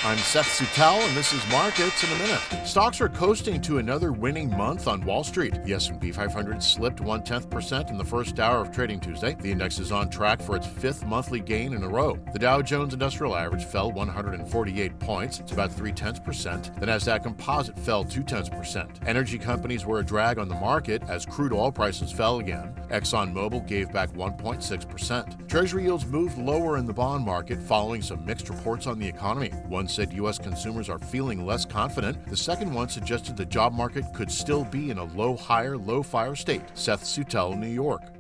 I'm Seth Sutel, and this is Markets in a Minute. Stocks are coasting to another winning month on Wall Street. The S&P 500 slipped 0.1% in the first hour of trading Tuesday. The index is on track for its fifth monthly gain in a row. The Dow Jones Industrial Average fell 148 points. It's about 0.3%. The Nasdaq Composite fell 0.2%. Energy companies were a drag on the market as crude oil prices fell again. ExxonMobil gave back 1.6%. Treasury yields moved lower in the bond market following some mixed reports on the economy. One said U.S. consumers are feeling less confident. The second one suggested the job market could still be in a low-hire, low-fire state. Seth Sutel, New York.